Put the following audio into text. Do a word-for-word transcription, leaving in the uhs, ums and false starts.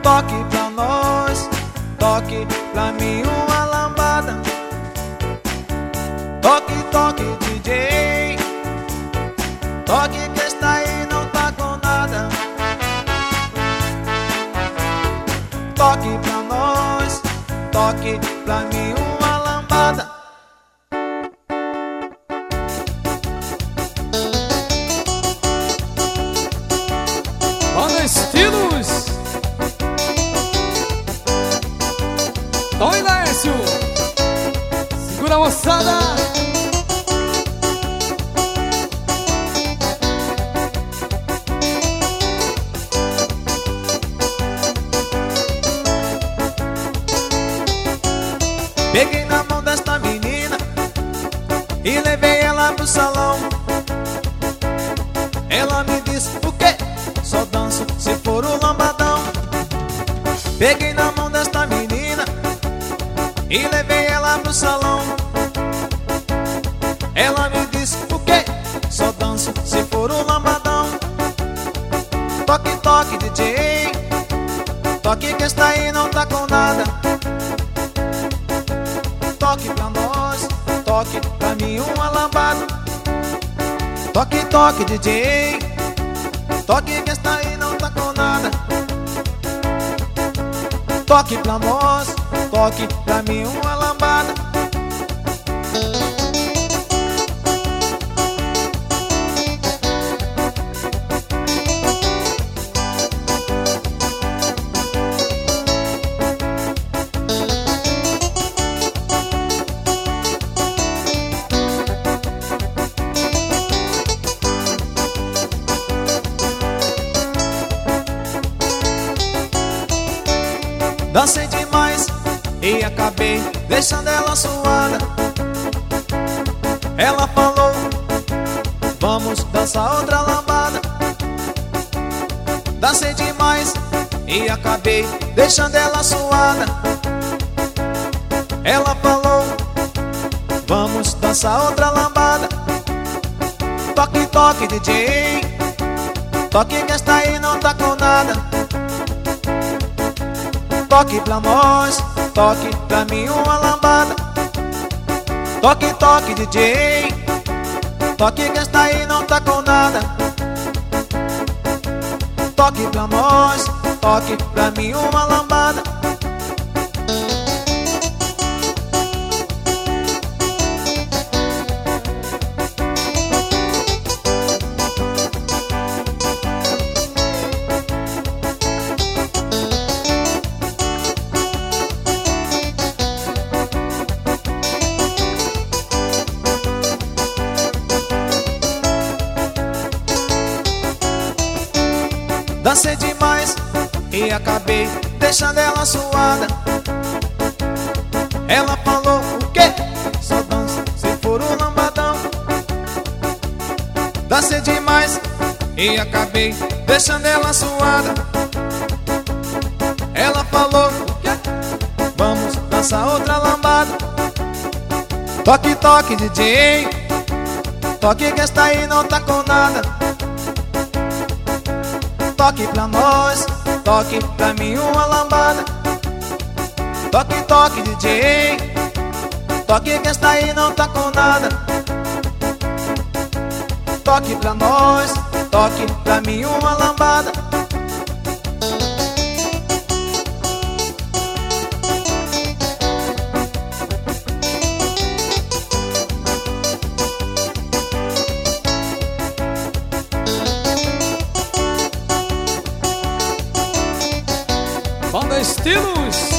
toque pra nós, toque pra mim uma lambada. Toque, toque D J, toque que está aí não tá com nada. Toque pra nós, toque pra mim uma lambada. Banda Estilos, Tom e Laércio, segura a moçada. Peguei na mão desta menina e levei ela pro salão. Ela me disse, o quê? Só danço se for o lambadão. Peguei na mão desta menina e levei ela pro salão. Ela me disse, o quê? Só danço se for o lambadão. Toque, toque D J, toque que está aí não tá com nada. Toque pra nós, toque pra mim uma lambada. Toque, toque D J, toque que está aí não tá com nada. Toque pra nós, toque pra mim uma lambada. Dancei demais e acabei deixando ela suada. Ela falou, vamos dançar outra lambada. Dancei demais e acabei deixando ela suada. Ela falou, vamos dançar outra lambada. Toque, toque D J, toque que esta aí não tá com nada. Toque pra nós, toque pra mim uma lambada. Toque, toque D J, toque que esta aí não tá com nada. Toque pra nós, toque pra mim uma lambada. Dancei demais e acabei deixando ela suada. Ela falou, o quê? Só dança se for o lambadão. Dancei demais e acabei deixando ela suada. Ela falou, o quê? Vamos dançar outra lambada. Toque, toque D J, toque que esta aí não tá com nada. Toque pra nós, toque pra mim uma lambada. Toque, toque D J, toque que esta aí não tá com nada. Toque pra nós, toque pra mim uma lambada. Banda Estilos.